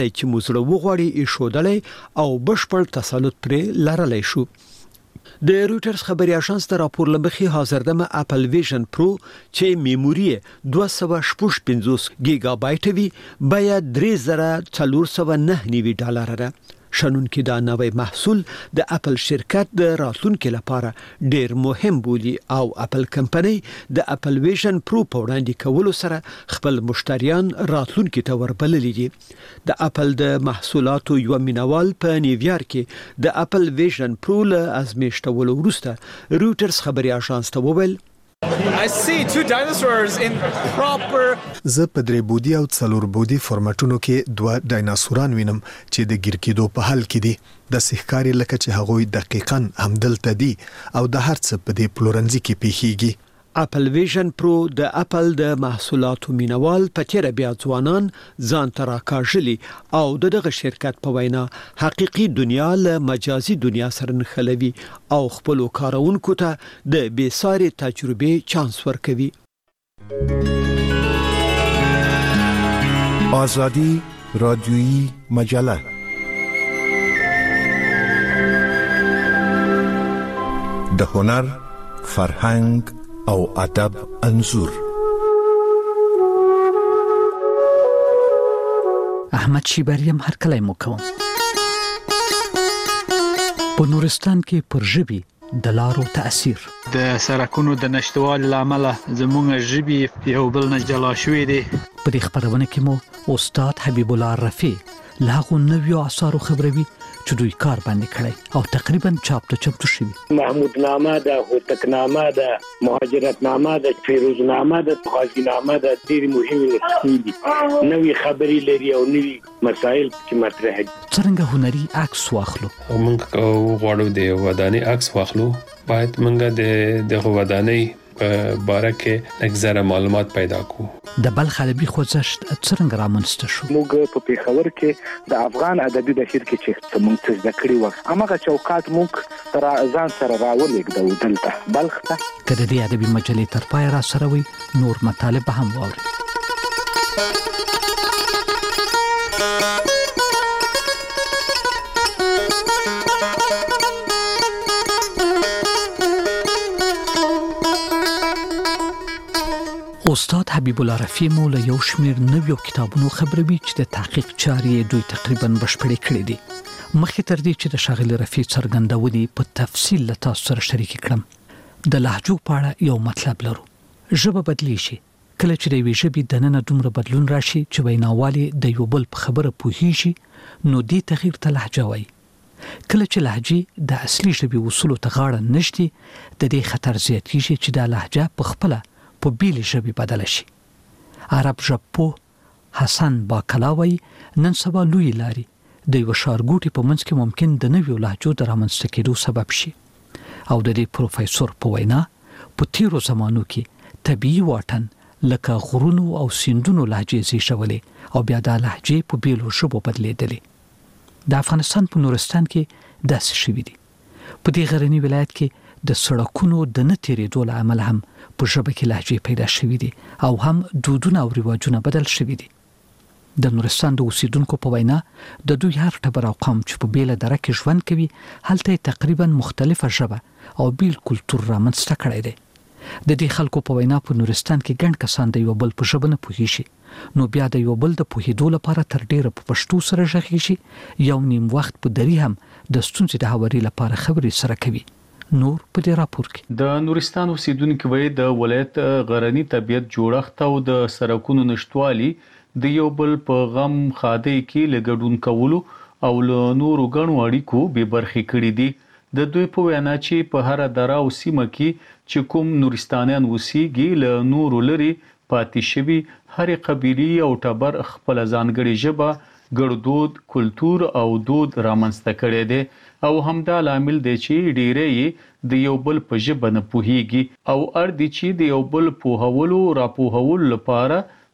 چې موږ وغواړي ایښودلې او بشپړ تسلط پرې لرلای شو. د رويټرز خبري اژانس ته راپور لمخې حاضردمه اپل ویژن پرو چې میموري 256 گیگا بایټ وی بیا $3409 ده. شنون کې دا نوې محصول د اپل شرکت د راتلونکو لپاره ډیر مهم بولی او اپل کمپنۍ د اپل ویژن پرو په وړاندې کولو سره خپل مشتریان راتلونکو ته وربللي دي. د اپل د محصولاتو یو مینوال په نیویارک کې د اپل ویژن پرو له ازمیښتولو وروسته رويټرز خبري اژانس ته وویل I see two dinosaurs in proper زه په درې بودی او څلور بودی فورماتونو کې دوه ډایناسوران وینم چې د ګیر کېدو په حال کې دي. د سحکاري لکه چې هغوی دقیقاً همدلته دي او د هر څه په دې پلورنځي کې پیښیږي. اپل ویژن پرو د اپل د محصولاتو مینوال په تیر بیا ځوانان ځان تراکاژلی او دغه شرکت په وینا حقيقي دنیا له مجازي دنیا سره نښلوي او خپل کارونکو ته د بیساري تجربه چانس ورکوي. آزادی رادیویی مجله د هنر، فرهنګ او ادب انځور. احمد شیبریم هر کله مو کوم په نورستان کې پر ژبي د لارو تاثیر د سرکونو د نشټوال لامل زموږ ژبي یو بل نه جلا شوې دي. په دې خبرونه کې مو استاد حبیب الله رفیع لاغو نویو اثارو خبروي چې دوی کار باندې کړی او تقریبا چاپ ته چمتو شوی. محمود نامه ده، هوتک نامه ده، مهاجرت نامه ده، فیروز نامه ده، غازی نامه ده، ډېر مهمه نسخې دي. نوې خبرې لري او نوې مسائل چې مطرح دي. څنګه هنري عکس واخلو؟ موږ غواړو د ودانۍ عکس واخلو، باید موږ د ودانۍ په باره کې اکثره معلومات پیدا کو. د بلخ ادبي خوځښت څنګه رامنځته شو؟ موږ په پیښور کې د افغان ادبي بهیر کې چې موږ څه زده کړی و هغه چوکاټ موږ تر ځان سره راولېږدو دلته بلخ ته. کله دې ادبي مجلې تر پای را سره وي نور مطالب هم واوري. استاد حبیب الله رفیع مو له یو شمیر نویو کتابونو خبروي چې د تحقیق چارې دوی تقریبا بشپړې کړې دي. مخکې تر دې چې د شاغلي رفیع څرګندونې په تفصیل له تاسو سره شریک کړم. د لهجو په اړه یو مطلب لرو. ژبه بدلی شي. کله چې د یوې ژبې دننه دومره بدلون راشي چې ویناوالي د یو بل په خبره پوهیږي نو دې تغییر ته لهجه وایي. کله چې لهجې د اصلي ژبې اصولو ته غاړه نشي د دې خطر زیاتېږي چې د لهجه په خپله په بیلې ژبې بدل شي. عرب ژبپوه حسن باکلاوی نن سبا لوی لاري د یو ښارګوټي په منځ کې ممکن د نویو لهجو د رامنځته کېدو سبب شي او د دې پروفیسور په وینا په تیرو زمانو کې طبيعي واټن لکه غرونو او سیندونو لهجې زیږولې او بیا د لهجې په بیلو ژبو بدلېدلې. د افغانستان په نورستان کې داسې شوي دي. په دې غرني ولایت کې د سړکونو د نه تیرېدو له امله هم په ژبه کې لهجې پیدا شوي دي او هم دودونه او رواجونه بدل شوي دي. د نورستان د اوسیدونکو په وینا د دوی هر ټبر او قوم چې په بیله دره کې ژوند کوي هلته تقریبا مختلفه ژبه او بیل کلتور رامنځته کړی دی. د دې خلکو په وینا په نورستان کې ګڼ کسان د یو بل په ژبه نه پوهیږي نو بیا د یو بل د پوهېدو لپاره تر ډیره په پښتو سره غږیږي. یو نیم وخت په دری هم د ستونزې د هواري لپاره خبرې سره کوي. نور په دې راپور کې د نورستان اوسیدونکو وایي د ولایت غرنی طبيعت جوړښت او د سرکونو نشټوالي د یو بل په غم خاده کې لګډون کولو او له نورو غنو اړیکو به برخې کړې دي. د دوی په وینا چې په هر دره او سیمه کې چې کوم نورستانیان اوسېږي له نورو لري پاتې شوي هر قبيله او ټبر خپل ځانګړي ژبه ګړدود کلچر او دود رامنځته کړي دي او همدا لامل دی چې ډیری د یو بل په ژبه نه پوهیږي او اړ دي چې د یو بل په هولو راپوهولو لپاره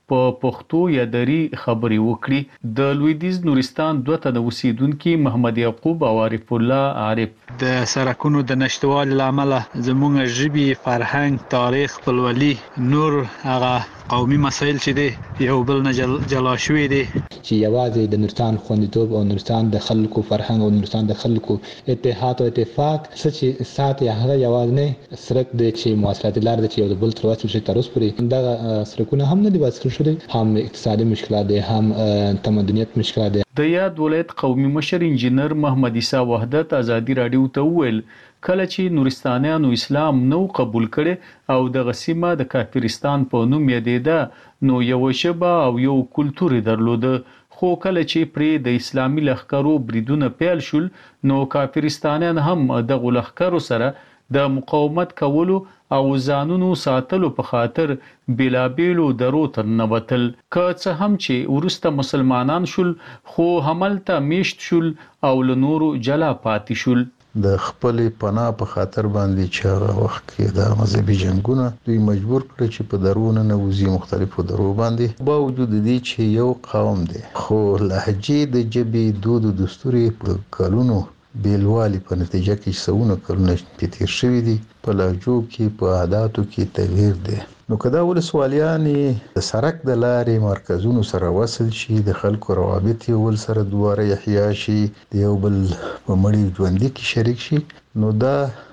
په پښتو یا دری خبري وکړي. د لویدیز نورستان دوه تنه اوسیدونکو محمد یعقوب او عارف الله عارف د سرکونو د نشټوالي لامل زموږ ژبي، فرهنګ، تاریخ، خپلولي نور هغه قومي مسایل چې دي یو بل نه جلا شوي دي چې یوازې د نورستان خوندیتوب او نورستان د خلکو فرهنګ او نورستان د خلکو اتحاد او اتفاق چې ساتي هغه یوازې نه سرک د چې مواصلاتي لار د چې یو بل تر واسه شي تر اوسه پورې دا سرکونه هم نه دي بس کړی، هم اقتصادي مشکلات دي، هم تمدنیت مشکلات دي. د یاد ولایت قومي مشر انجینر محمد عیسی وحدت ازادي رادیو ته وویل کله چې نورستانیانو اسلام نو قبول کړي او د غسیمه د کافرستان په نوم یادېده نو یو شبه او یو کلتور درلود، خو کله چې پرې د اسلامي لښکرو بریدونه پیل شول نو کافرستانیان هم د لښکرو سره د مقاومت کولو او ځانونو ساتلو په خاطر بلابېلو درو ته نوتل. که څه هم چې ورسته مسلمانان شول خو هملته میشت شول او له نورو جلا پاتې شول. د خپل پناه په خاطر باندې چې هغه وخت کې د مذهبي جنگونه دوی مجبور کړ چې په درونه نوځي مختلفو درو باندې، باوجود دې چې یو قوم دی خو لهجې د جبې دود او دستور په کلونو بیلوالی په نتیجه کې سونه کلونه تیر شوی دي، په لهجو کې په عادتو کې تغییر دی. نو کدا ولسوالیان د سرک د لارې مرکزونو سره وصل شي، د خلکو روابط یو ول سره دواره احیا شي، د یو بل په مړي ژوندۍ کې شریک شي، نو دا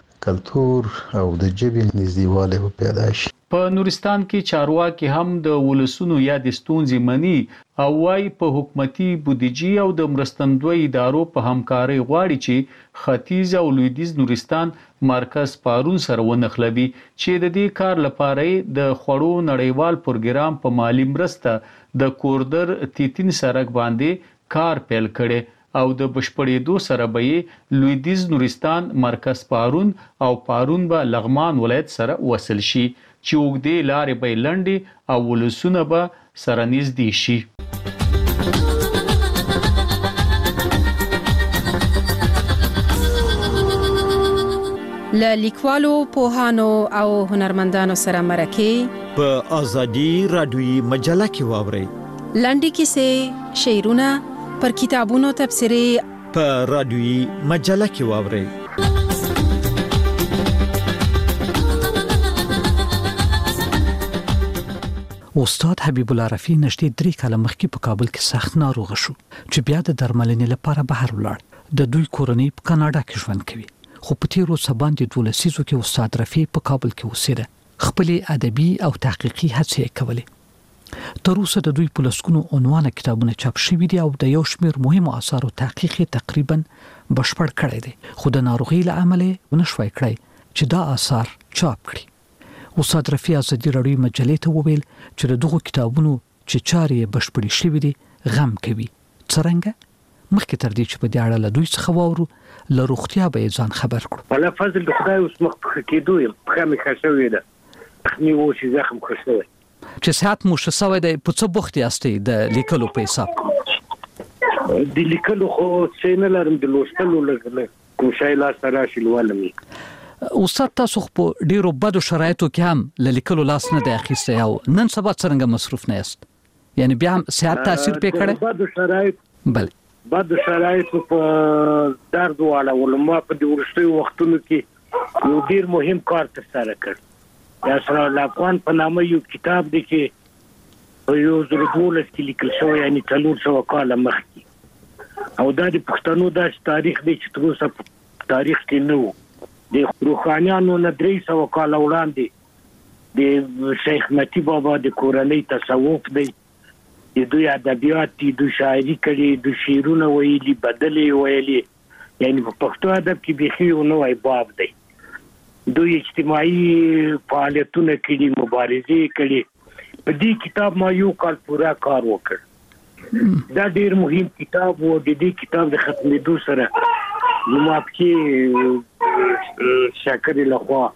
کلتور او د ژبې نږدېوالی پیدا شي. په نورستان کې چارواکي هم د ولسونو یا د ستونزې مني او وايي په حکومتي بودیجې او د مرستندوی ادارو په همکارۍ غواړي چې ختیځ او لویدیز نورستان مرکز پارون سره ونخلوي چې د دې کار لپاره د خوړو نړیوال پروګرام په مالی مرسته د کوردر تیتین سرک باندې کار پیل کړي او د بشپړېدو سره به لویدیز نورستان مرکز پارون او پارون به لغمان ولایت سره وصل شي چې وګړي لارې به لنډي او ولسونه به سره نږدې شي. له لیکوالو، پوهانو او هنرمندانو سره مرکه په ازادي رادیوي مجله کې واورئ. لنډې کیسې، شعرونه، پر کتابونو تبصرې په رادیوي مجله کې واورئ. استاد حبیب الله رفیع نږدې 3 کاله مخکې په کابل کې سخت ناروغ شو چې بیا د درملنې لپاره بهر ولاړ. د دوی کورنۍ په کاناډا کې ژوند کوي، خو په تیرو سباندې 12 لسیزو کې استاد رفیع په کابل کې اوسېده. خپل ادبي او تحقیقي هڅې کولې. تر اوسه د دوی په لسګونو عنوانه کتابونه چاپ شوي دي او د یو شمېر مهمو آثارو تحقیق تقریبا بشپړ کړی دی، خو د ناروغۍ له امله ونشوي کړی چې دا آثار چاپ کړي. استاد رفیع ازادي رادیو مجلې ته وویل چې دغه کتابونو چې چارې بشپړې شوې دي غم کوي. څرنګه مخکې تر دې چې په دې اړه له دوی څخه واورو، له روغتیا به ځان خبر کړو. الله فضل د خدای اوس مخ په کېدو یم، پخه مې خښوي ده، تخنی و چې زخم خښوي چې صحت مو شسوي ده. په څه بوخت یاستئ د لیکلو په حساب؟ د لیکلو خو څه نه لرم، د لوستلو لږ کوم شی لا سره شلوالم. استاد تاسو په ډیرو بدو شرایطو کې هم لیکلو لاس نه دی اخیستی او نن سبا څنګه مصروف نه یاست؟ یعنی بیا هم صحت تاثیر پې کړی؟ بدو شرایط بعد شرایط په درد واړول. ما په دې ورستي وختونو کې یو ډیر مهم کار ترسره کړ. یا سره افغان په نامه یو کتاب دی چې په یو زر 12 کې لیکل شوی، یعنی 300 کاله مخکې، او دا د پښتنو د تاریخ دی چې تر اوسه تاریخ کې نه و. د روحانیانو نه 300 کاله وړاندې د شیخ متی بابا د کورنۍ تصوف دی، د دوی ادبیات دي، د شاعري کړي، د شعرونه ویلي، بدلې ویلي، یعنی په پښتو ادب کې بيخي یو نوې باب دی. دوی اجتماعي فعالیتونه کړي، مبارزې کړي. په دې کتاب ما یو کال پورا کار وکړ. دا ډیر مهم کتاب و. د دې کتاب د ختمېدو سره نو کې شاکر لخوا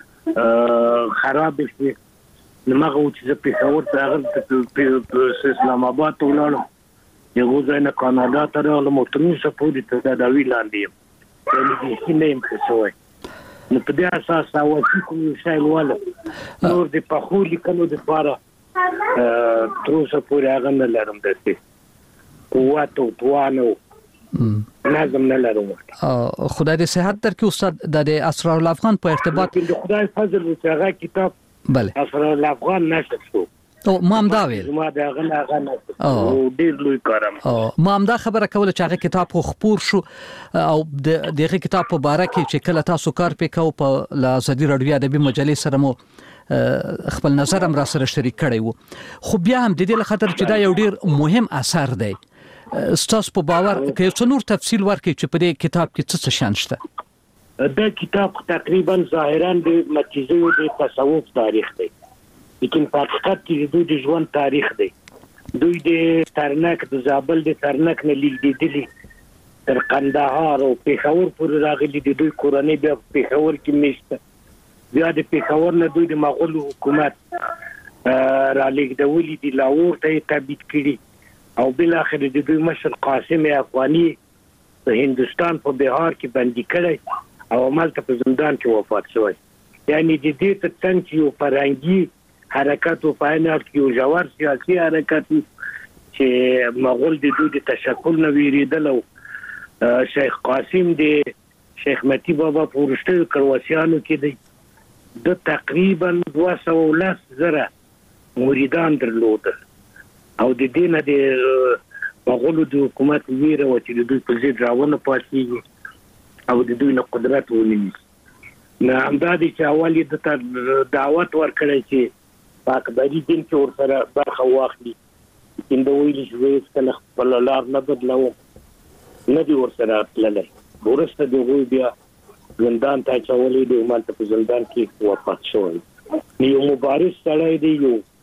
خراب شي. نو هغه چې په پېښور ته هغه په اسلام آباد ته ولاړم، یو ځای نه کاناډا ته راغلم، تر اوسه پورې ته تداوی لاندې یم، یعنې هیڅ نه یم ښه شوی. نو په دې اساس اوسې کوم شی لولم. نور د پخو لیکلو دپاره تر اوسه پورې هغه نه لرم داسې قوت او توان او نظم نه لرم. خدای دې صحت درکړي استاد. د اسرار الافغان په ارتباط د خدای فضل چې هغه کتاب بله اسرار الافغان نشر شو. ما هم دا ویل ما دا غلا او ډیر لوی کارم. ما هم دا خبره کوله چې هغه کتاب خو خپور شو او دغه کتاب په باره کې چې کله تاسو کار وکاو په لازدي رادیو ادبي مجلې سره مو خپل نظر هم را سره شریک کړی وو، خو بیا هم د دې لخاطر چې دا یو ډیر مهم اثر دی. ستاسو په باور کې څو نور تفصیل ورکړي چې په دې کتاب کې څه شان شته؟ دا کتاب تقریبا ظاهرا د متیزو د تصوف تاریخ دی، لیکن په حقیقت کې دوی د ژوند تاریخ دی. دوی د ترنک د زابل د ترنک نه لیدلي تر قندهار او پېښور پورې راغلي دي. دوی کورنۍ بیا پېښور کې میشته، بیا د پېښور نه دوی د مغول حکومت را لېږدولي دي، لاهور ته یې تبعید کړي او بل اخر د دوی مشر قاسم افغاني په هندستان په بهار کې بندي کړی او مالته په زندان کې وفات شوی. یعنی د دې ترڅنګ چې یو فرهنګي حرکت او پاینات کې یو ژور سیاسي حرکت چې مغول د دوی د تشکل نه ویریدل او شیخ قاسم د شیخ متی بابا په ورشتو کرواسیانو کې دی د تقریبا 210,000 مریدان درلودل او د دې نه د مغول د حکومت ویره و چې د دوی په ضد راونه پاتېږي او د دوی نه قدرت ونیسي. نه همدادي چې اول یې د دعوت ورکړی چې اکبري دین کې ورسره برخه واخلي، لیکن د ویلي شوی کله خپل لار نه بدلو نه دی ورسره تللی. ورسته د هغوی بیا زندان ته اچولی دی، مالته په زندان کې وفات شوی. یو مبارز سړی دی،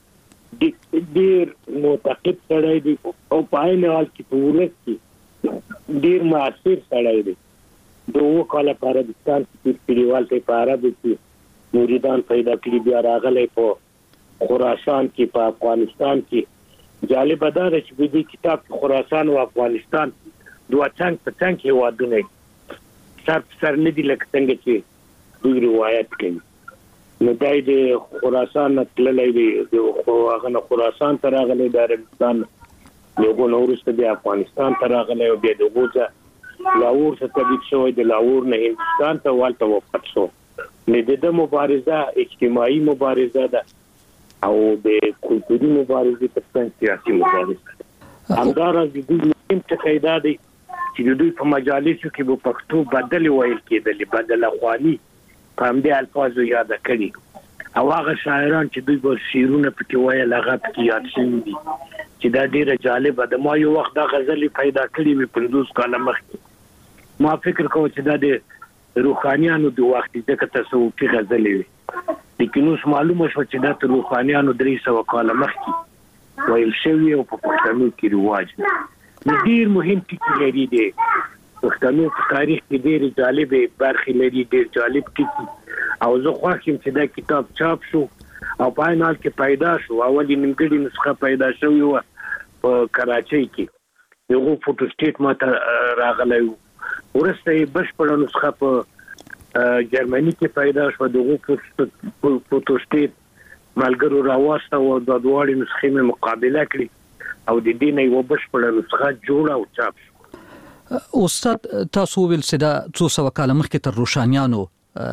یو ډېر معتقد سړی دی او په عین حال کې په ولس کې ډېر مؤثر سړی دی. د 2 کاله په عربستان کې پیریوال ته په عربو کې مریدان پیدا کړي، بیا راغلی په خراسان کې په افغانستان کې. جالب دا ده چې په دې کتاب کې خراسان او افغانستان دوه څنګ په څنګ هېوادونه سر په سر نه دي لکه څنګه چې دوی روایت کوي. نو دا د خراسان نه تللی دی، هغه نه خراسان ته راغلی، د عربستان د هغو نه وروسته بیا افغانستان ته راغلی او بیا د هغو څخه لاهور ته تبعید شوی، د لاهور نه هندوستان ته والته وفات شو. نو د ده مبارزه اجتماعي مبارزه ده او د کلتوري مبارزې ترڅنګ سیاسي مبارزه ده. همداراز د دوی مهم ټکی دا دی چې د دوی په مجالسو کې به پښتو بدل ویل کېدلې، بدل افغاني په همدې الفاظو یاده کړي او هغه شاعران چې دوی به شعرونه پکې ویل هغه پکې یاد شوي دي چې دا ډېره جالبه ده. ما یو وخت دا غزلې پیدا کړې وې 50 کاله مخکې. ما فکر کوم چې دا د روحانیانو د وخت ځکه تصوفي غزلې وي، لیکن اوس معلومه شو چې دا د روحانیانو 300 کاله مخکې ویل شوي او په پښتنو کې رواج دی. ډېر مهم ټکي لري دی پښتنو په تاریخ کې ډېرې جالبې برخې لري، ډېر جالب ټکي او زه خوښ یم چې دا کتاب چاپ شو او په عین حال کې پیدا شو. اول یې نیمګړې نسخه پیدا شوې وه په کراچۍ کې، هغو فوټو سټیټ ماته راغلی و، وروسته یې بشپړه نسخه په جرمني کې پیدا شو. دغه فوټو سټیټ ملګرو راوسته او د دواړو نسخې مې مقابله کړې او د دې نه یوه بشپړه نسخه جوړه او چاپ شو. استاد تاسو ویل چې دا 200 کاله مخکې تر روشانیانو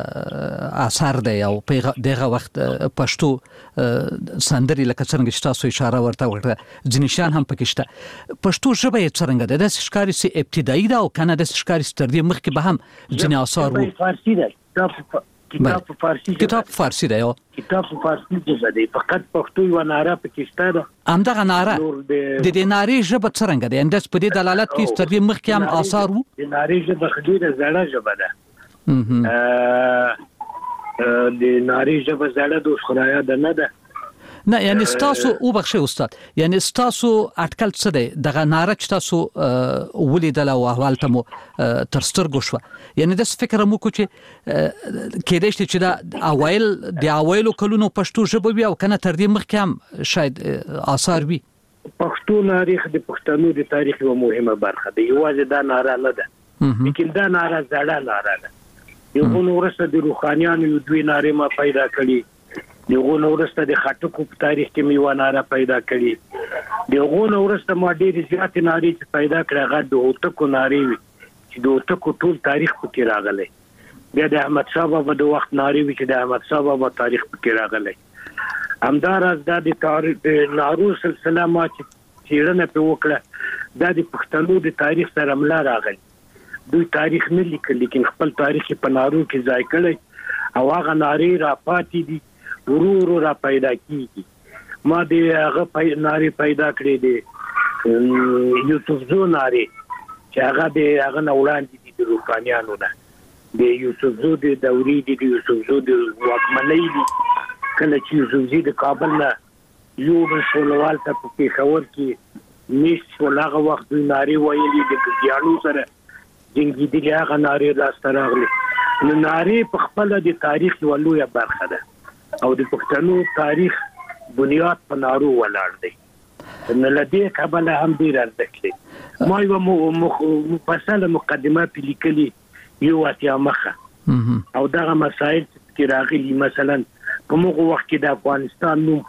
اثر دی او په دغه وخت پښتو سندري لکه څنګه چې تاسو اشاره ورته وکړه ځینې شان هم پکې شته. پښتو ژبه یې څنګه ده؟ د ښکاری سي ابتدایي ده او کنه د ښکاری تر دې مخکې به هم ځینې آثار وو. فارسی ده، کتاب په فارسی، کتاب په فارسی ده، یو کتاب په فارسی ده، فقط پښتو یو ناره پکې شته ده. همدغه ناره د دې نارې ژبه څنګه ده؟ انداز په دې دلالت کوي تر دې مخکې هم آثار وو. د نارې ژبه خډيره زړه ژبه ده. د ناری ژبه زړه د خدایا ده نه ده. نه یعنی تاسو او بخښه استاد، یعنی تاسو اټکل څه دی دغه ناره چې تاسو ولیدل او احوال ته مو تر سترګو شو، یعنی د فکر مو کو چې کېدای شي چې دا اوایل کلونو پښتو ژبه وي او کنه تر دې مخکې هم شاید آثار وي. پښتو تاریخ د پښتنو د تاریخ یو مهمه برخه ده، یوازې دا ناره نه ده، لیکن دا ناره زړه ناره ده. یو نورسته د روحانیانو یو دوی ناره ما پیدا کړي دغه نورسته د خټکو په تاریخ کې میوه ناره پیدا کړي دغه نورسته ما ډېر زیات ناری پیدا کړه غد د اوتکو ناری چې د اوتکو ټول تاریخ پکې راغلی بیا د احمد شاه بابا د وخت ناری چې د احمد شاه بابا تاریخ پکې راغلی همداراز د تاریخ نارو سلسله ما چې چیرنه په وکړه د پښتنو د تاریخ سره ملا راغلی دوی تاریخ نه لیکل لیکن خپل تاریخ په نارو کې ځای کړی او هغه ناری را پاتې دي ورو را پیدا کیږي ما د هغه ناری پیدا کړی دی یوسف زو ناری چې هغه د هغه وړاندې دي د روحانيانو نه د یوسف زو د دورې دي د یوسف زو د واکمنۍ دي کله چې یوسف زو د کابل نه یو مسولوال ته په پیښور کې نش ولغه وخت د ناری ویلي د ګیانو سره جنگي دي هغه ناری راستره راغلي نو ناری په خپل د تاریخ یو لوی برخه ده او د پښتنو تاریخ بنیاد په نارو ولاړ دی نو لدی کابل هم ډیر ارزښت ما یو مفصله مقدمه په لیکلي یو اتیا مخه او دغه مسائل چې راغلي مثلا په موږ وخت کې د افغانستان نوم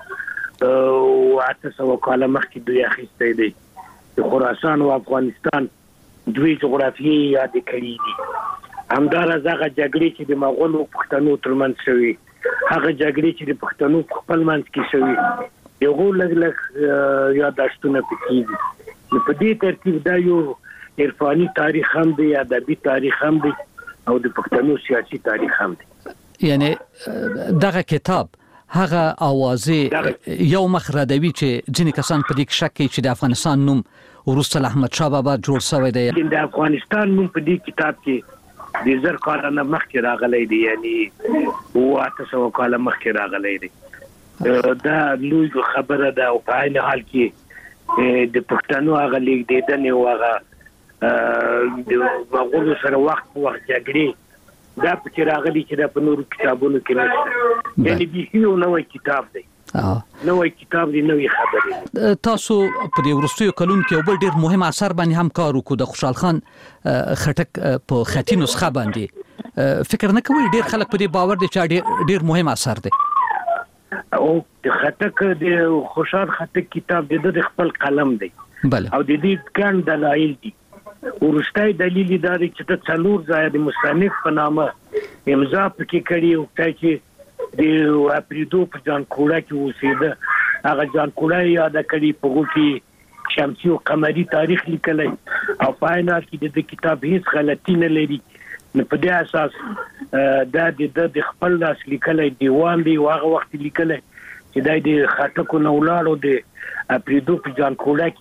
او 800 کاله مخکې دوی اخیسته دي د خراسان او افغانستان دوی جغرافیي یاد کړی دي همدارس هغه جګړې چې د مغولو پښتنو ترمنځ شوي هغه جګړې چې د پښتنو خپل منځ کې شوي یو لږ یاداشتونه پکې دي نو په دې ترتیب دا یو عرفاني تاریخ هم دی ادبي تاریخ هم دی او د پښتنو سیاسي تاریخ هم دی یعنی دغه کتاب هغه اوازې یو مخردوي چې ځینې کسان په دې کې شک کوي چې د افغانستان نوم وروسته احمد شاه بابا جوړ شوی دی د افغانستان نوم په دې کتاب کې د زر کاله مخکې راغلی دی یعنی 800 کاله مخکې راغلی دی دا لوی خبره ده او په عین حال کې د پښتنو هغه لیکدنې او هغه د مغولو سره وخت جګړې دا پکې راغلي چې دا په نورو کتابونو کې نشته یعنی به یو نوې کتاب دی نوې کتاب دی نوې خبرې تاسو په دې ورستیو کلون کې یو بل ډیر مهم اثر باندې هم کار وکړو د خوشحال خان خټک په خطي نسخه باندې فکر نه کوئ ډیر خلک په دې باور دي چې ډیر مهم اثر دی او د خټک د خوشحال خټک کتاب د خپل قلم دی بله او د دې ګڼ دلایل دي ورستای دلیل دا دی چې د څلور ځای د مصنف په نامه امضا پکې کړی او چې د اپریدو په ځان کوړه کې اوسېده هغه ځان کوړه یاد کړی په وګړي شمسي او قمري تاریخ لیکلی او پاینه کې د کتاب هیڅ غلطی نه لري نو په دې اساس دا د خپل لاس لیکلی دیوان دی هغه وخت لیکلی چې د خټکو نو لاړو د اپریدو په ځان کوړه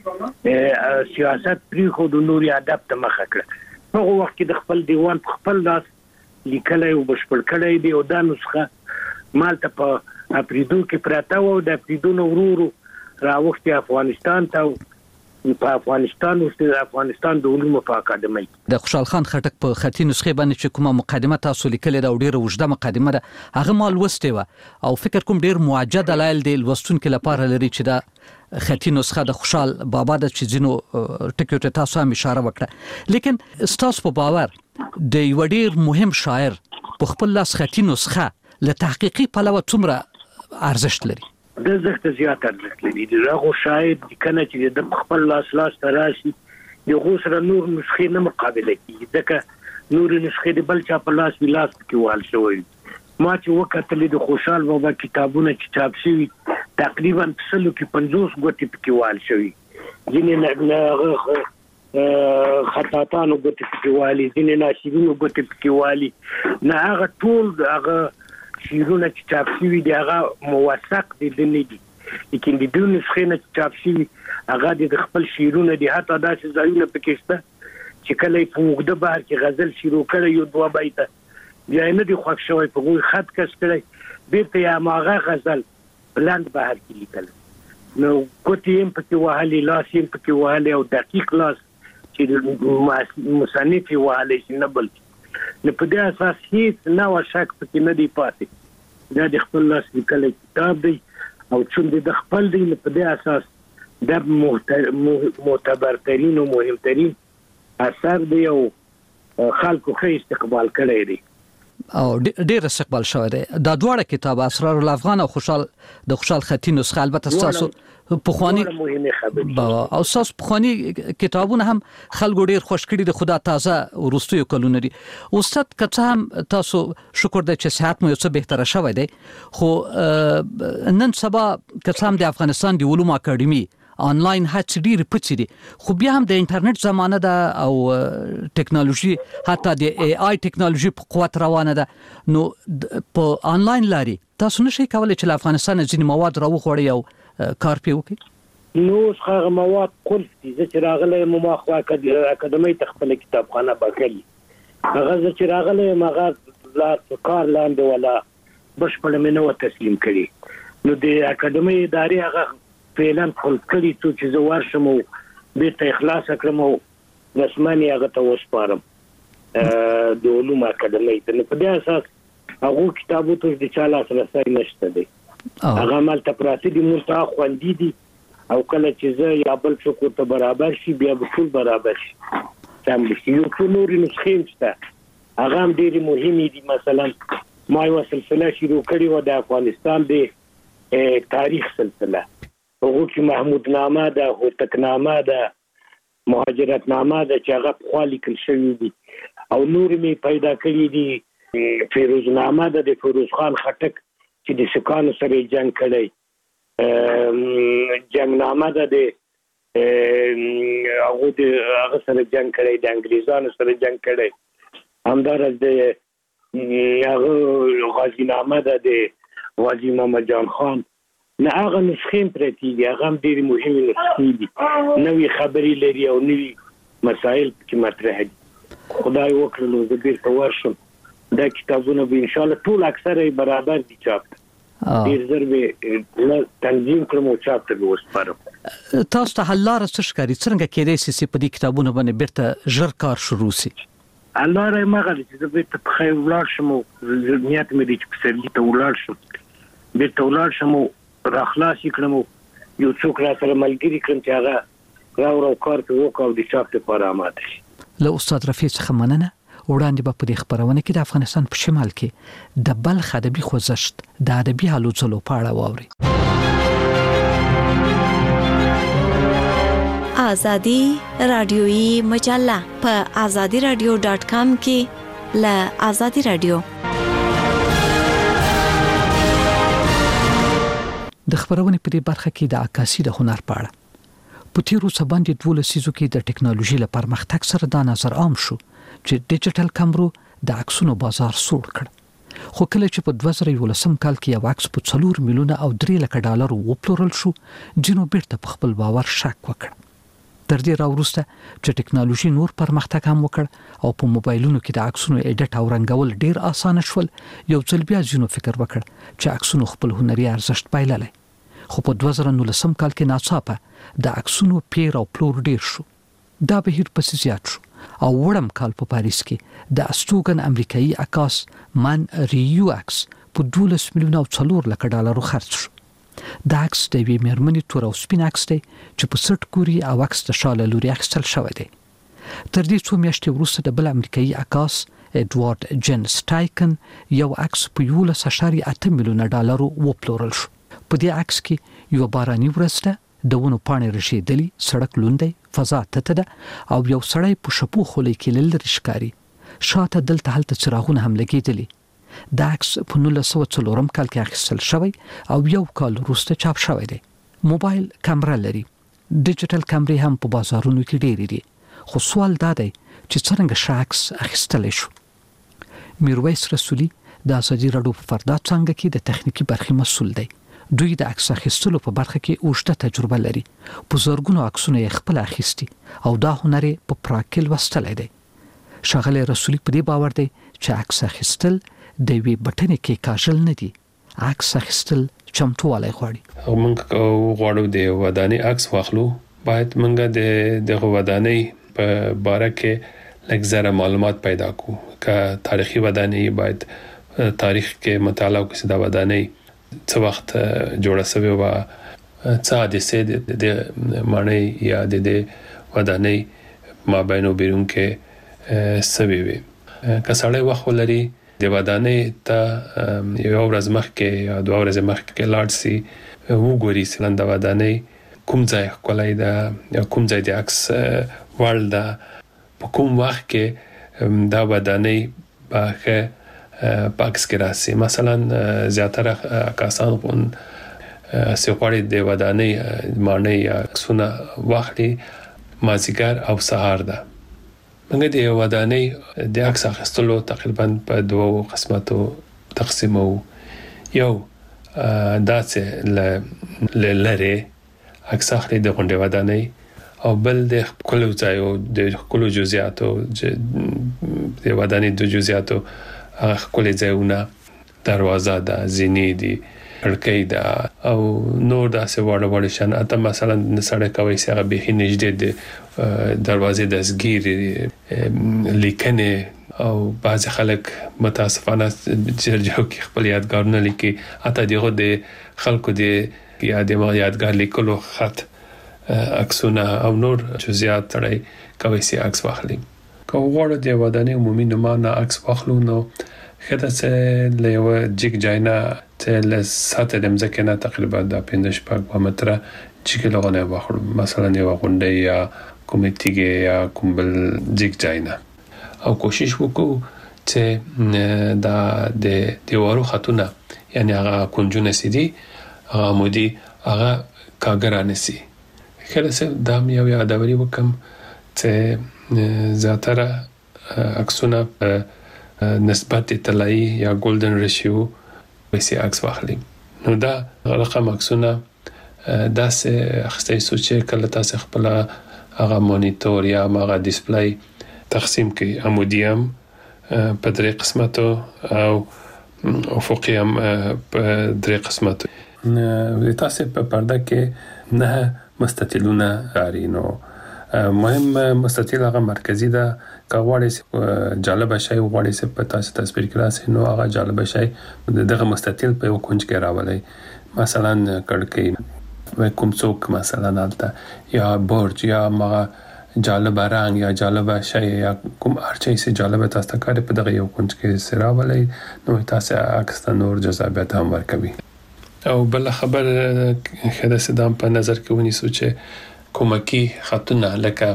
کې سیاست پری خو د نوري ادب ته مخه کړه هغه وخت کې د خپل دیوان په خپل لاس لیکلی او بشپړ کړی دی او دا نسخه مالته په اپریدو کې پراته و د اپریدو نو ورو راوخت افغانستان ته په افغانستان او د افغانستان د علومو په اکاډمۍ د خوشحال خان خټک په خطي نسخه باندې چې کومه مقدمه تاسو لیکلې ده او ډیره اوږده مقدمه ده هغه مال لوستې وه او فکر کوم ډیر موجه دلایل دی لوستونکو لپاره لري چې دا خطي نسخه د خوشحال بابا د چې ځینو ټکیو ته تاسو هم اشاره وکړه لیکن ستاسو په باور د یو ډیر مهم شاعر په خپل لاس خطي نسخه له تحقیقي پلوه څومره ارزښت لري د زخت زیات ارزښت لري دغه شاید کنه چې د خپل لاس تراشي یو سره نور نسخه نه مقابله کوي ځکه نور نسخه د بل چا په لاس ویلاس کې وال شوی ما چې وکړل د خوشحال بابا کتابونه چې چاپ شوي تقریبا 50 غوټي پکې وال شوی ځینې خطاطانو غوټي پکې والي ځینې ناشرینو غوټي پکې والي نه هغه ټول هغه شیرونه چې چاپ شوي دی هغه موثق دي نه دي لیکن د دوه نسخې نه چاپ شوي هغه د خپل شیرونه دي حتی داسې ځایونه پکې شته چې کله په وګړه بهر کې غزل شروع کړي یو دوه بیته بیا نه دی خوښ شوی په غوي خط کس کړي بیرته یا ماغه غزل بلند بهر کې لیکل نو کوتیم پکې وهلي لاس یې پکې وهلي او دقیق لاس چې مصنف وهلي نه بل نو په دې اساس هیڅ نه وشک پکې نه دی پاتې دا د خپل لاس لیکل کتاب دی او چې د خپل دی په دې اساس د معتبرترین او مهمترین اثر دی او خلکو ښه استقبال کړی دی او ډېر استقبال شوی دی. دا دواړه کتاب اسرار الافغان او خوشحال خطي نسخه البته تاسو پخوانی او تاسو پخوانی کتابونه هم خلکو ډېر خوش کړي دي، خدا تازه ورستیو کلونه دي. استاد که هم تاسو شکر دی چې صحت مو یو څه بهتره شوی دی، خو نن سبا که هم د افغانستان د علوم اکاډمي آنلاین هڅې ډېرې پڅې دي، خو بیا هم د انټرنیټ زمانه ده او ټیکنالوژي حتی د ای آی ټیکنالوژي په قوت روانه ده. نو په آنلاین لاري تاسو نشئ کولای چې له افغانستان ځینې مواد راوغواړئ او کار پې وکړئ؟ نو هغه مواد قلف دي. زه چې راغلی یم ما خو اکاډمۍ ته خپله کتابخانه بخلي، هغه زه چې راغلی یم هغه لا کار لاندې ولا بشپړه مې نه وه تسلیم کړي. نو د اکاډمۍ ادارې هغه فعلا خلق کړي چې زه ورشم او بیرته اخلاص کړم او رسماً یې هغه ته وسپارم د علوم اکاډمۍ ته. نو په دې اساس هغو کتابو ته د چا لاسرسی نشته دی، هغه همالته پراته دي، موږ ته خوندي دي او کله چې زه یا بل څوک ورته برابر شي بیا به ټول برابر شي. سم دي. یو څو نورې نسخې هم شته هغه هم ډېرې مهمې دي. مثلا ما یوه سلسله شروع کړې وه د افغانستان د تاریخ سلسله، هغه کې محمود نامه ده، هوتک نامه ده، مهاجرت نامه ده چې هغه پخوا لیکل شوي دي، او نور مې پیدا کړي دي. فیروز نامه ده د فیروز خان خټک چې د سکانو سره جنگ کړی، جنگ نامه ده د هغه سره جنگ کړی، د انګریزانو سره جنگ کړی، همدارس د هغه غازی نامه ده د غازی محمد جان خان. نه هغه نسخې پرتې دي، هغه هم ډېرې مهمې نسخې دي، نوې خبرې لري او نوې مسایل پکې مطرح دي. خدای وکړي نو زه بیرته ورشم دا کتابونه به انشاءالله ټول اکثره برابر دي چاپ ته، ډېر زر به تنظیم کړم او چاپ ته به وسپارم. تاسو ته حل لاره څه ښکاري؟ څرنګه کېدای شي چې په دې کتابونو باندې بیرته ژر کار شروع شي؟ حل لاره یې همغه ده چې زه بیرته په خیر ولاړ شم او نیت مې دی چې پسرلي ته ولاړ شم، بیرته ولاړ شم او راخلاص کړم او یو څوک را سره ملګري کړم چې هغه راوړو کار په وکړو او د چاپ لپاره آماده شي. له استاد رفیع څخه مننه. وړاندې به په دې خبرونه کې د افغانستان په شمال کې د بلخ ادبي خوځښت د ادبي هلو ځلو په اړه واوري. آزادي رادیويي مجله په azadiradio.com کې له آزادي رادیو. د خبرونه په دې برخه کې د عکاسي د هنر په اړه په تیرو سباندې 12 لسیزو کې د ټکنالوژي لپاره پرمختګ سره دا نظر عام شو چې ډیجیټل کیمرو د عکسونو بازار سوړ کړ. خو کله چې په 2011 کال کې یو عکس په 4 میلیونه او 3 لک ډالر وپلورل شو، جنو بیرته په خپل باور شک وکړ. تر دې راوروسته چې ټکنالوژي نور پرمختګ هم وکړ او په موبایلونو کې د عکسونو اډیټ او رنګول ډیر اسانه شول، یو ځل بیا جنو فکر وکړ چې عکسونو خپل هنري ارزښت بایللی. خو په 2019 کال کې ناڅاپه د عکسونو پیر او پلور ډیر شو. دا بهیر پسې زیات شو او وړم کال په پاریس کې د استوګن امریکایي عکاس من ریو عکس په 12 میلیونه او 4 لک ډالرو خرڅ شو. دا عکس د وی مرمنې تور او سپین عکس دی چې په سټ کوري او عکس د شاله لوري اخیستل شوی دی. تر دې څو میاشتې وروسته د بل امریکایي عکاس اډوارد جن سټایکن یو عکس په 11.8 میلیونه ډالرو وپلورل شو. په دې عکس کې یو باراني ورځ ده، د ونو پاڼې رشیدلې، سړک لوندې، فضا تته ده او یو سړی په شپو خولې کې لری ښکاري. شاته دلته هلته څراغونه هم لګېدلي. دا عکس په 1904 کال کې اخیستل شوی او یو کال وروسته چاپ شوی دی. موبایل کیمرا لري. ډیجیټل کیمرې هم په بازارونو کې ډېرې دي. خو سوال دا دی چې څنګه عکس اخیستل شو. میرویس رسولي د آزادي رادیو په فردا څنګه کې د تخنیکی برخې مسؤل دی. دوی د عکس اخیستلو په برخه کې اوږده تجربه لري. په زورګونو عکسونه یې خپل اخیستي او دا هنر په پراکل وستلې دی. شغله رسولي په دې باور دی چې عکس اخیستل د وی بټنې کې کاژل نه دی. عکس اخیستل چمتووالی غواړي. موږ غواړو د ودانۍ عکس واخلو، باید موږ د ودانۍ په باره کې لږ معلومات پیدا کړو. که تاریخي ودانۍ باید تاریخ کې مطالعه وکړو د ودانۍ څه وخت جوړه شوی و، څه حادثه د معنی یا د ودانۍ مابین او بیرون کې سوي وي. که سړی وخت ولري د ودانۍ ته یو ورځ مخکې یا دوه ورځې مخکې لاړ شي وګوري چې د ودانۍ کوم ځای ښکلی ده یا کوم ځای د عکس وړ ده په کوم وخت کې دا ودانۍ به ښه په عکس کې راشي. مثلا زیاتره کسان چې غواړي د ودانۍ ماڼۍ یا عکسونه واخلي مازدیګر او سهار ده. موږ د ودانۍ د عکس اخیستلو تقریبا په دوه قسمتو تقسیمو. یو دا چې لری عکس اخلي د غونډې ودانۍ او بل د خپل ځایو د خپل جزئیاتو د ودانۍ د جزئیاتو خپل ځایونه دروازه ده زینې دي کړکۍ ده او نور داسې وړ شان. اته مثلا سړک کوي چې هغه به نږدې د دروازې د زګیر لیکنه او بعض خلک متاسفانه چرجو کې خپل یادګارونه لیکي اته دغه د خلکو د یادګار لیکلو خط عکسونه او نور جزئیات تړي کوي چې عکس واخلي. که وګورئ د ودانۍ عمومي نمونه عکس واخلو نو خدای څه له یو جګ ځاینا ته له ساته د مځکې نه تقریبا د 15 متره چې لغونه واخلو. مثلا یو غونډه یا کومېټیګه یا کومبل جګ ځاینا او کوشش وکړو چې د دیوارو خطونه یعنی هغه کنجونه سي هغه عمودي هغه کاغرانه سي. کله چې دا یو یادوري وکم چې زیاتره عکسونه نسبت طلایی یا ګولدن ریشیو وسی عکس واخلي. نو دا رقم عکسونه داسې اخستې سوچې کله تاسو خپل هغه مانیټور یا هغه ډیسپلی تقسیم کړئ عمودیم په درې قسمتو او افقي هم په درې قسمتو. تاسو په پرده کې نه مستطیلونه لري. نو مهم مستطیل هغه مرکزی ده که غواړئ جالب شي غواړئ چې په تاسو تصویر کې راسي نو هغه جالب شي دغه مستطیل په یو کونج کې راولي. مثلا کړکۍ کوم څوک مثلا البته یا برج یا هغه جالب رنگ یا جالب شي یا کوم ارچي چې جالب تاسو ته کار په دغه یو کونج کې سراولي نو تاسو عکس ته نور جذابیت هم ورکوي. او بل خبر خدای سدام په نظر کې ونیسو چې کومکی خطونه لکه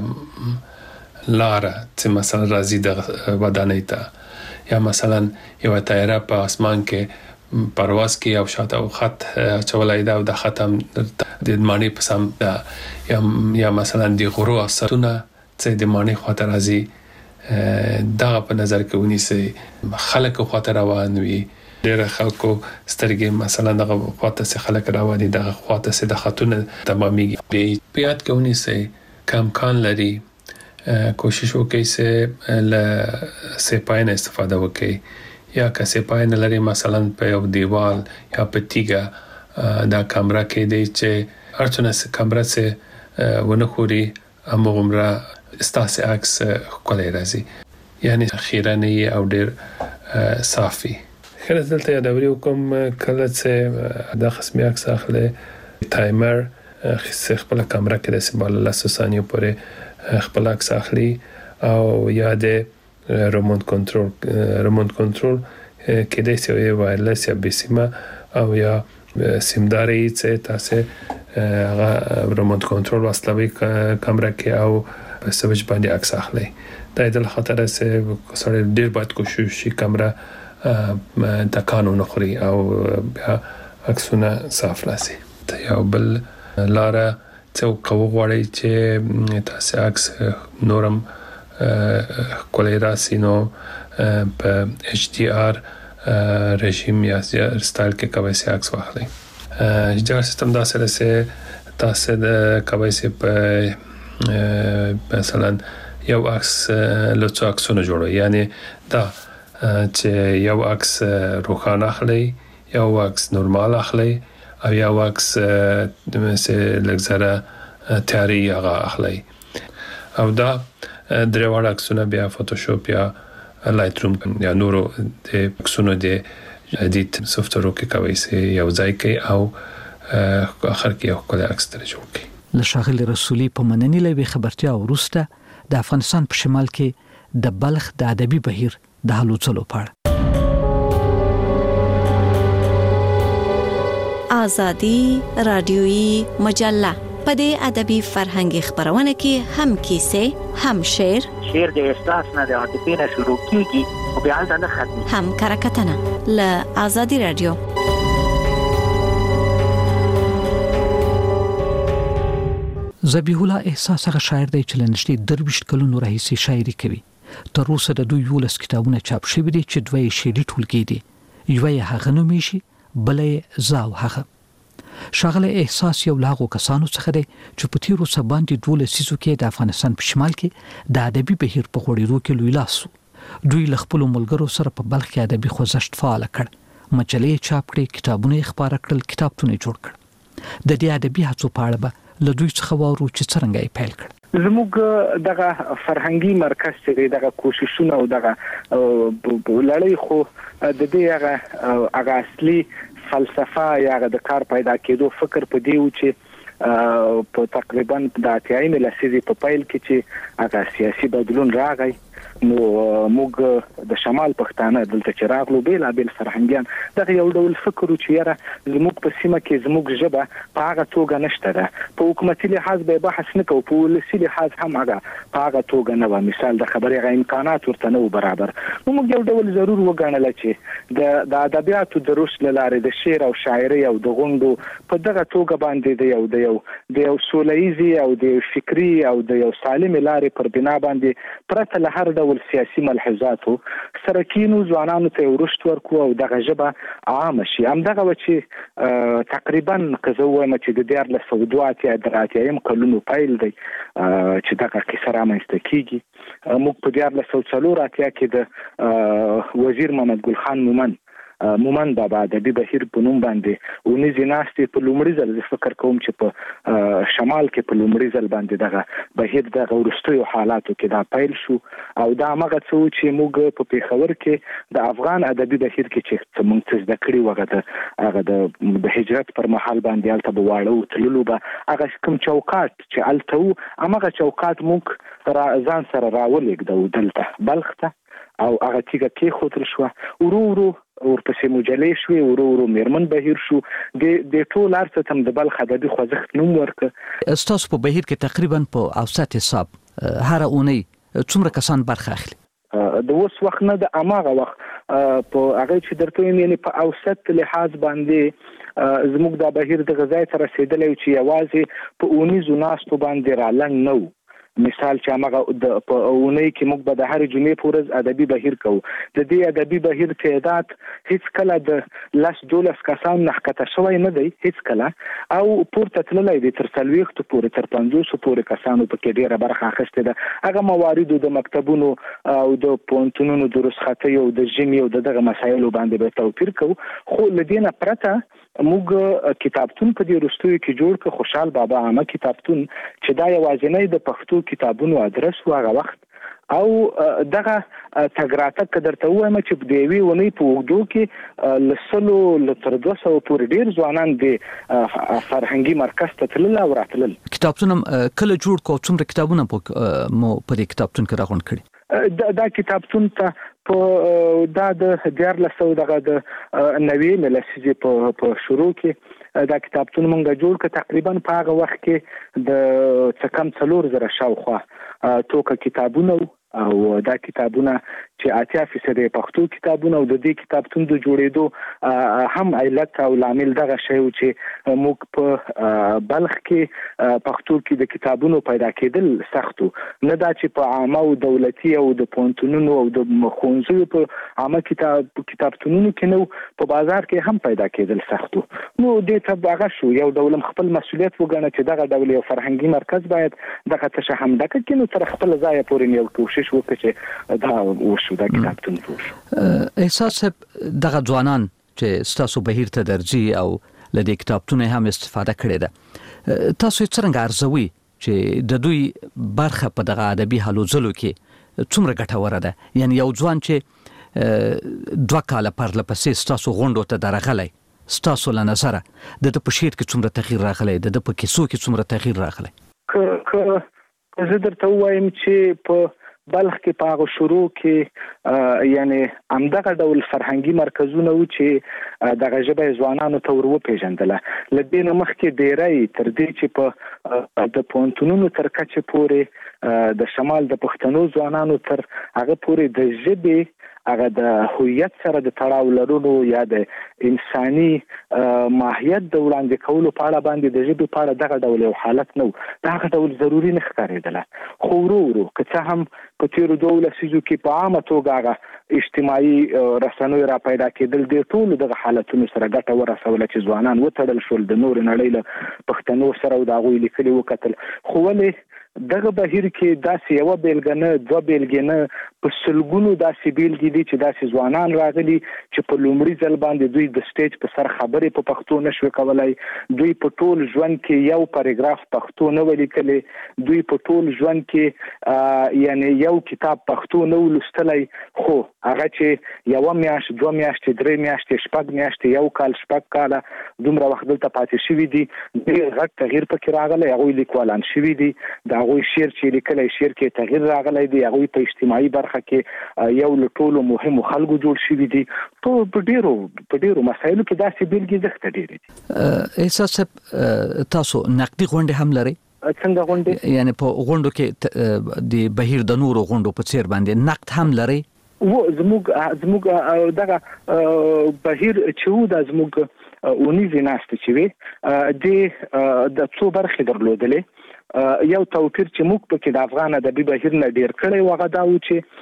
لاره چې مثلا راځي د ودانۍ ته یا مثلا یو طیاره په اسمان کې پرواز کې او شاته او خط چولای دا او د ختم د معنی په سم یا مثلا د غرو اثرونه چې د معنی خاطر راځي دا په نظر کې ونیسي. خلک خاطر روان وي ډېر خلکو سترګې مثلا دغه خواته سي خلک راوړي دغه خواته سي د خاتون تمامي بیات کوي سي کم کان لري کوشش وکړي چې له سپاین استفاده وکړي یا که سپاین لري مثلا په یو دیوال یا په تیګه دا کیمرا کې دی چې هرڅونه کیمرا سه ونه خوري امغمره استاس عکس کولای راځي یعنی خیرانه او ډېر صافي. خیر دلته یادوري کوم کله چې د خصمي عکس اخلي ټایمر خپل کیمرا کې د سیمال له ثانیو پورې خپل عکس اخلي او یا د ریموټ کنټرول کې د سوي وایرلس یا بسیمه او یا سیمداري چې تاسو هغه ریموټ کنټرول واستوي کیمرا کې او په سويچ باندې عکس اخلي. دا د خطر سره سره ډیر باید کوشش شي کیمرا د قانون خوري او عکسونه صاف راسي. یو بل لاره چې کوغړی چې تاسو عکس نورم کولای راسي نو په ایچ ډي آر رژیم یا سټایل کې کوي چې عکس واخلي. ایچ ډي آر سیستم دا سره چې تاسو د کوي چې په مثلا یو عکس له څو عکسونو جوړوي یعنی دا چې یو عکس روښانه اخلي یو عکس نورمال اخلي او یو عکس مثل لګزره تیاری هغه اخلي او دا درې وړ عکسونه بیا فوټوشاپ یا لایټ روم یا نورو د عکسونو د ایډیټ سافټویر کې کوي چې یو ځای کې او اخر کې یو کله عکس تر جوړ کی. لشاغل رسولي په مننې لوي خبرتیا ورسته د افغانستان په شمال کې د بلخ د ادبي بهیر د هلو څلو پړ آزادی رادیویی مجله. په دې ادبي فرهنګي خبرونه کې هم کیسې، هم شعر د احساس نه د عاطفې نه شروع کیږي او بیا نه ختمي، هم کرکټنه. له آزادی رادیو. ذبیح الله احساس هغه شاعر دی چې لنشتي درویش کلونو راهیسې شاعري کوي. تر اوسه د دوی 11 کتابونه چاپ شوي دي چې دوی شعري ټولګي دي. یو یې هغه نومې شي، بلې زاو هغه. شاغله احساس یو لاغو کسانو څخه دی چې په تیرو سباندې 12 سیزو کې د افغانستان په شمال کې د ادبي بهیر په غوړېدو کې لوی لاس. دوی له خپل ملګرو سره په بلخ کې ادبي خوځښت فعال کړ، مجلې چاپ کړې، کتابونه خپاره کړل، کتابتون جوړ کړ. د دې ادبي هڅو په اړه له دوی څخه وورو چې څنګه یې پیل کړ. زموږ دغه فرهنګي مرکز چې دغه کوششونه او دغه لړۍ خو د دې هغه اصلي فلسفه یا د کار پیدا کېدو فکر په دی و چې په تقریبا د 80 لسیزې په پیل کې چې هغه سیاسي بدلون راغی، نو موږ د شمال پښتانه دلته چې راغلو بیل فرهنګیان دغه یو ډول فکر چې یاره زموږ په سیمه کې زموږ ژبه په هغه توګه نشته ده، په حکومتي لحاظ به بحث نه کوو، په ولسي لحاظ هم هغه په هغه توګه نه و، مثال د خبرې غو امکانات ورته نه برابر. نو موږ یو ډول ضرور وګڼل چې د ادبیاتو د رشد لاره د شعر او شاعري او د غونډو په دغه توګه باندې د یو سوله‌ایزي او د فکری او د یو سالم لارې پر بنا باندې پرته له هر ډول سیاسي ملحوظاتو سره کینو ځوانانو ته ورشت ورکو او دغه ژبه عام شي. هم دغه و چې تقریبا قزوه مچ د 1902 کلونو پیل دی چې دغه قصه رامنځته کیږي. موږ په 1904 کې د وزیر محمد ګل خان مومن بابا د بهیر په نوم باندې ونیزي ناستې په لومړي ځل فکر کوم چې په شمال کې په لومړي ځل باندې دغه بهیر د ورستیو حالاتو کې دا پیل شو او دا هغه څه چې موږ په پیښور کې د افغان ادبي بهیر کې چې موږ څه د کړي هغه د هجرت پر مهال باندې الته بواړو تللو به هغه کوم چوکاټ چې الته هغه چوکاټ موږ ځان سره راولېږدو دلته بلخ ته او هغه چې کې خطر شو ورو ورپسې مجلې شوې ورو میرمن بهیر شو د ټول ارڅ تم د بلخ ادبي خوځښت نوم ورکړ. استاسو په بهیر کې تقریبا په اوسط حساب هر اونۍ څومره کسان برخه اخلي؟ د اوس وخت نه د اماغه وخت په هغه چې درته یعنی په اوسط لحاظ باندې زموږ د بهیر د غذای سره رسیدلې چې یوازې په اونیزو ناستو باندې رالنګ نو. مثال چې هغه په اونۍ کې موږ به د هر جمعې پورز ادبي بهیر کوو. د دې ادبي بهیر تعداد هیڅ کله د 10-12 کسان نه کته شوی نه دی هیڅ کله، او پورته تللی دی تر 40 پورې تر 50 پورې کسانو په کې ډیره برخه اخیسته ده. هغه مواردو د مکتبونو او د پونتونونو د رسختي او د جمی او دغه مسایلو باندې به توپیر کوو. خو لدینه پرته موږ کتابتون په دې رستوي کې جوړ ک خوشحال بابا عامه کتابتون چې دا یوازینی د پښتو کتابونو ادرس و هغه وخت او دغه تګراته کدرته وایم چې د وی ونی په وګړو کې لسلو لتر 200 پورې ډیر ځوانان د فرهنګي مرکز ته تلل او راتلل. کتابتون کله جوړ کو څومره کتابونه مو په دې کتابتون کې راغونډ کړي؟ دا کتابتون ته په د 1400 دغه د 90 لسیزې په شروع کې دا کتابتون مونږ جوړ ک تقریبا په هغه وخت کې د څکم 4000 شاوخوا توګه کتابونه او دا کتابونه چې 80% پښتو کتابونه او د دې کتابتون د جوړېدو هم علت او لامل دغه شی چې موږ په بلخ کې پښتو کې د کتابونو پیدا کېدل سختو نه دا چې په عامه او دولتي او د پونتونونو او د مخونزو په عامه کتابتونونو کې نو په بازار کې هم پیدا کېدل سختو. نو دې ته هغه شو یو ډول خپل مسؤلیت وګڼه چې دغه ډول یو فرهنګي مرکز باید دغه تشهم دغه کې نو تر خپل ځای پورې یو کوشش وکړي چې دا وشو دا کتابتون جوړ. احساس دغه ځوانان چې ستاسو بهیر ته درځي او لدې کتابتون هم استفاده کړي ده، تاسو څنګه ارزوي چې د دوی برخه په دغه ادبي هلو ځلو کې څومره ګټوره ده؟ یعنی یو ځوان چې 2 کاله پرلپسې ستاسو غونډو ته درغلی، ستاسو له نظره د په شعر کې څومره تغییر راغلی، د په کیسو کې څومره تغییر راغلی؟ که زه درته وایم چې په بلخ کې په شروع کې یعنی همدغه ډول فرهنګي مرکزونه و چې دغه ژبه ځوانانو ته ور وپېژندله. لدې نه مخکې ډېری تر دې چې په د پوهنتونونو تر کچې پورې د شمال د پښتنو ځوانانو تر هغه پورې د ژبې هغه د هویت سره د تړاو لرلو یا د انساني ماهیت د وړاندې کولو په اړه باندې د ژبې په اړه دغه ډول یو حالت نه و، دغه ډول ضروري نه ښکارېدله. خو ورو ورو که څه هم په تېرو 2 لسیزو کې په عامه توګه هغه اجتماعي رسنیو را پیدا کېدل د ټولو دغه حالتونو سره ګټه ورسوله چې ځوانان وتړل شول، د نورې نړۍ له پښتنو سره او د هغوی لیکلي وکتل. خو ولې دغه بهیر کې داسې یو بیلګه نه 2 بیلګې نه په سلګونو داسې بیلګې دي چې داسې ځوانان راغلي چې په لومړي ځل باندې دوی د سټیج په سر خبرې په پښتو نشو کولای، دوی په ټول ژوند کې یو پاراګراف پښتو نه ولیکلی، دوی په ټول ژوند کې یعنی یو کتاب پښتو نه ولوستلی، خو هغه چې 1 میاشت 2 میاشتې 3 میاشتې 4 میاشتې 1 کال 4 کاله دومره وخت دلته پاتې شوي دي، ډېر غټ تغییر پکې راغلی. هغوی لیکوالان شوي دي، د هغوی شعر چې لیکلی شعر کې تغییر راغلی دی، هغوی په اجتماعي برخه کې یو له ټولو مهمو خلکو جوړ شوي دي. په ډېرو مسایلو کې داسې بیلګې زښته ډېرې دي. احساس تاسو نقدي غونډې هم لرئ؟ څنګه غونډې؟ یعنی په غونډو کې د بهیر د نورو غونډو په څیر باندې نقد هم لرئ؟ زموږ دغه بهیر چې و دا زموږ اونیزې ناستې چې وې د څو برخې درلودلې. یو توپیر چې موږ پکې د افغان ادبي بهیر نه ډیر کړی و هغه دا و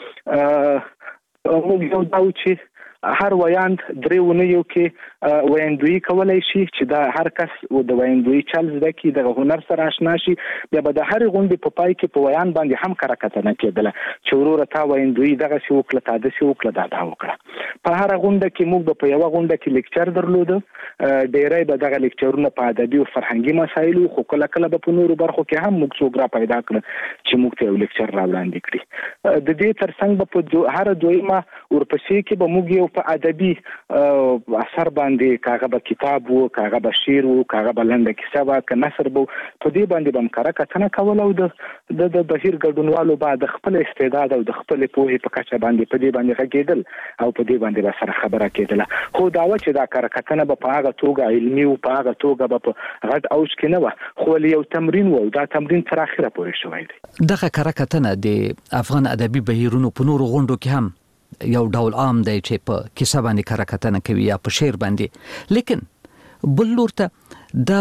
چې موږ یو دا و چې هر ویاند 3 اونیو کې ویاندویي کولای شي چې دا هر کس د ویاندویي چل زده کی د هنر سره آشنا شي. بیا به د هر غونډې په پای کې په ویان باندې هم کارکتنه کېدله چې وروره تا ویاندویي دغه سی وکړه، تا د سی وکړه، دا وکړه. په هر غونډه کې موږ په یو غونډه کې لیکچر درلوده، ډیرای به دغه لیکچرونه په ادبي او فرهنګي مسایلو، خو کله کله به په نورو برخو کې هم موږ څوک را پیدا کړ چې موږ ته یو لیکچر را وړاندې کړي. د دې ترڅنګ به په هر دویمه ورپسې کې به موږ یو په ادبي اثر باندې کاغه به کتاب وو، کاغه به شعر وو، کاغه به لنډه کیسه وه، که نثر به په دې باندې به هم کره کتنه کوله او د بهیر ګډونوالو به د خپل استعداد او د خپل پوهې په کچه باندې په دې باندې غږېدل او په دې باندې به سره خبره کېدله. خو دا و چې دا کره کتنه به په هغه توګه علمي او په هغه توګه به په غټ اوج کې نه وه، خو یو تمرین و، دا تمرین تر اخره پورې شوی دی. دغه کره کتنه د افغان ادبي بهیرونو په نورو غونډو کې هم یو ډول عام دی چې په کیسه باندې کره کتنه کوي یا په شعر باندې، لیکن بل لور ته دا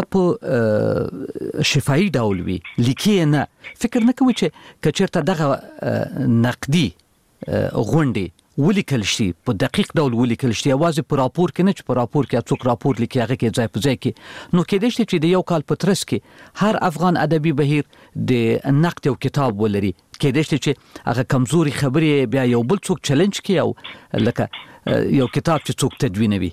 په شفاهي ډول وي لیکي نه. فکر نه کوي چې کچرته دغه نقدي غونډې ولیکل شي په دقیق ډول ولیکل شي، یوازې په راپور کې نه چې په راپور کې څوک راپور لیکي هغه کې ځای په ځای کې، نو کېدای شي چې د یو کال په ترڅ کې هر افغان ادبي بهیر د نقد یو کتاب ولري. کېدای شي چې هغه کمزوري خبرې بیا یو بل څوک چیلنج کوي او لکه یو کتاب چې څوک تدوینوي.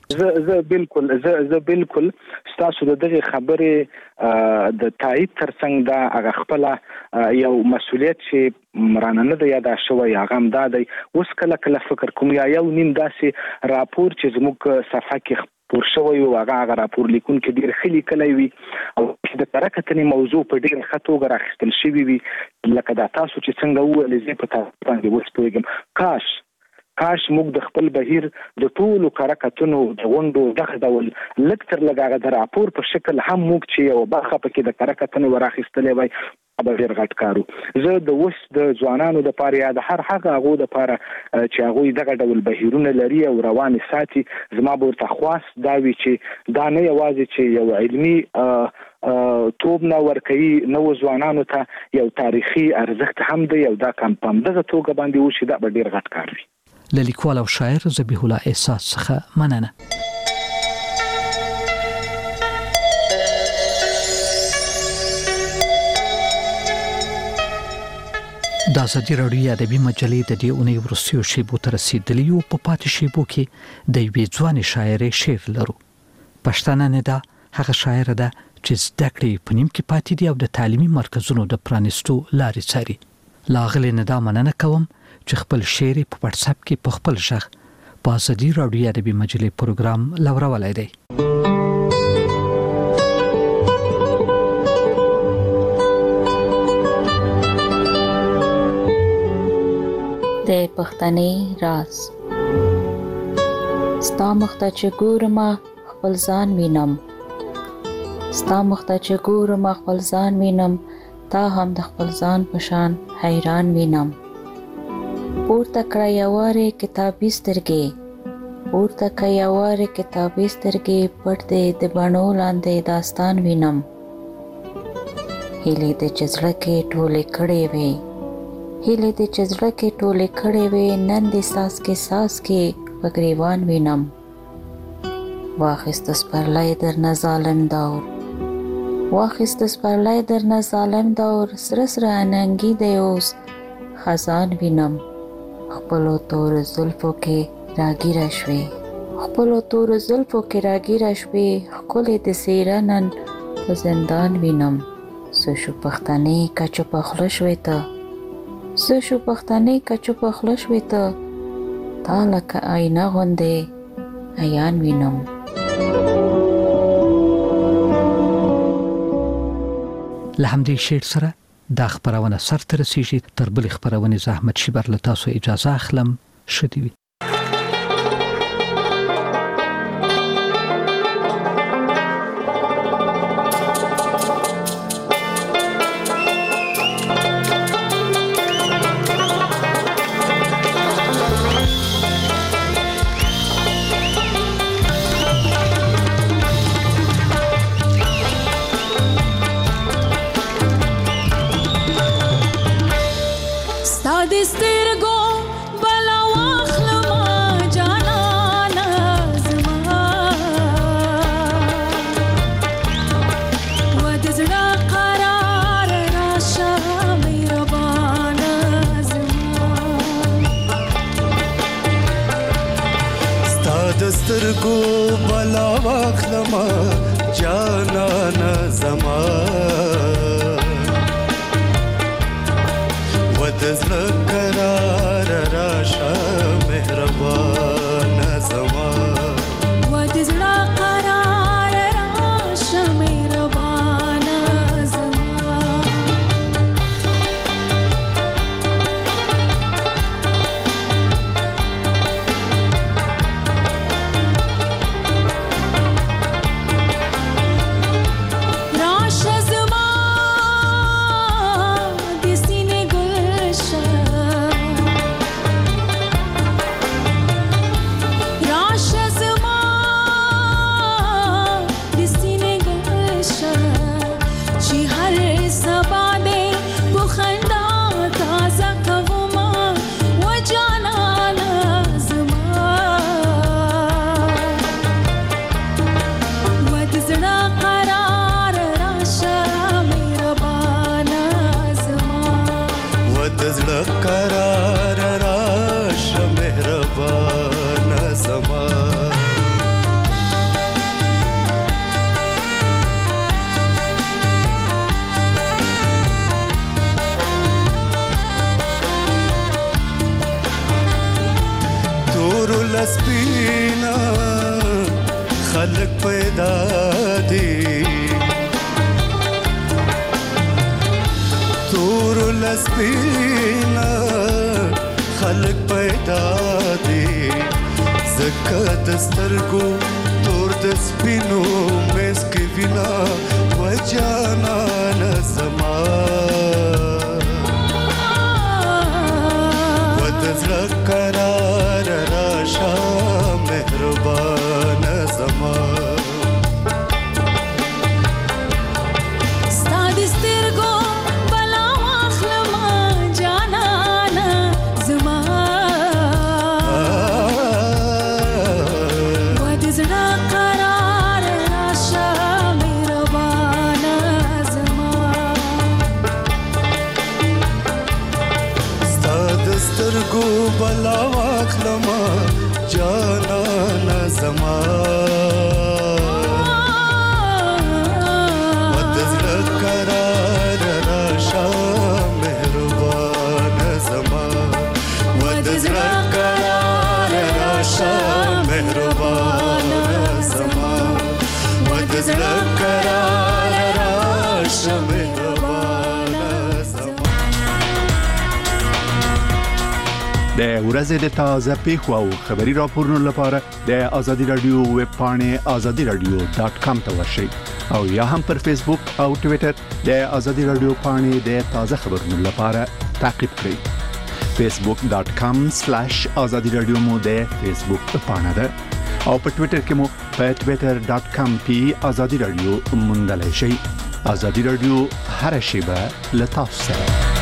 زه بالکل تاسو د دغه خبرې د تایید ترڅنګ دا هغه خپل یو مسؤلیت چې مرانه نه دی یاد شوی، هغه هم دا دی. اوس کله فکر کوم یو نیم داسې راپور چې زموږ صفحه کې پور شوی او هغه راپور لیکونکي ډیر خلی کلی وي او د کره کتنې موضوع په ډیر ښه توګه راخیستل شوی وي، لکه دا تاسو چې څنګه وویل زه په تاسو باندې اوس پوهیږم. کاش موږ د خپل بهیر د ټولو کره کتنو د غونډو دغه ډول لږ تر لږ هغه د راپور په شکل هم موږ چې یو برخه پکې د کره کتنې وراخیستلې وای به ډیر غټ کارو. زه د اوس د ځوانانو دپاره یا د هر هغه هغو دپاره چې هغوی دغه ډول بهیرونه لري او روانې ساتي، زما به ورته خواست دا وي چې دا نه یوازې چې یو علمي توب نه ورکوي نوو ځوانانو ته یو تاریخي ارزښت هم دی او دا کم په همدغه توګه باندې وشي، دا به ډیر غټ کار وي. له لیکوال او شاعر ذبیح الله احساس څخه مننه. د ازادي راډیو ادبي مجلې د دې اونۍ وروستیو شیبو ته رسیدلي یو په پاتې شیبو کې د یوې ځوانې شاعرې شعر لرو. پښتانه نه ده، هغه شاعره ده چې زده کړې په نیم کې پاتې دي او د تعلیمي مرکزونو د پرانستو لارې څاري. لاغلې نه دا مننه کوم چې خپل شعر په واتس اپ کې په خپل ژغ په ازادي راډیو ادبي مجلې پروګرام لورولای دی. د پښتنې راز. ستا مخته چې ګورم خپل ځان وینم، ستا مخته چې ګورم خپل ځان وینم، تا هم د خپل ځان په شان حیران وینم. پورته کړه یوارې کتابي سترګې، پورته کړه یوارې کتابي سترګې، پټ دې د بڼو لاندې داستان وینم. هیلې دې چې زړه کې ټولې کړې وې، هیلې دې چې زړه کې ټولې کړې وې، نن دې ساس کې په ګریوان وینم. واخیست سپرلی درنه ظالم دور، واخیست سپرلی درنه ظالم دور، سره سره اننګي دی اوس خزان وینم. خپلو تور زلفو کې راګیره شوې، خپلو تور زلفو کې راګیره شوې، ښکلې د څېره نن په زندان وینم. څه شو پښتنې که چوپه خوله شوې ته، څه شو پښتنې که چوپه خوله شوې ته، تا لکه آینه غوندې عیان وینم. له همدې شعر سره دا خبرونه سر ته رسیږي. تر بلې خبرونې زحمت شیبر له تاسو اجازه اخلم. ښه دې وي. سترګو بلا واخلما جانانا زما ودزړه قرار راشه مهربان زما ودزړه قرار راشه مهربان زما سپینا خلق پیدا دی تور لسپینا خلق پیدا دی زکه دسترګو تور د سپینو مس کې وینا وجانا نسما ودزړه قرار راشه مهربان زما ستادي سترګو بلا واخلما جانانا زما ودزړه قرار راشه مهربان زما ستادي سترګو بلا واخلما جانانا زما ودزړه قرار راشه مهربان زما ودزړه قرار راشه مهربان زما ودزړه قرار راشه مهربان زما. د ورځې د تازه پیښو او خبري راپورونو لپاره د ازادي رادیو ویب پاڼه azadiradio.com ته ورشئ او یا هم پر فیسبوک او ټوئیټر د ازادي رادیو پاڼه د تازه خبرونو لپاره تعقیب کړئ. facebook.com/azadiradio مو د فیسبوک پاڼه ده او په ټوئیټر کې مو په twitter.com/azadiradio موندلای شئ. ازادي رادیو هر شیبه له تاسو سره.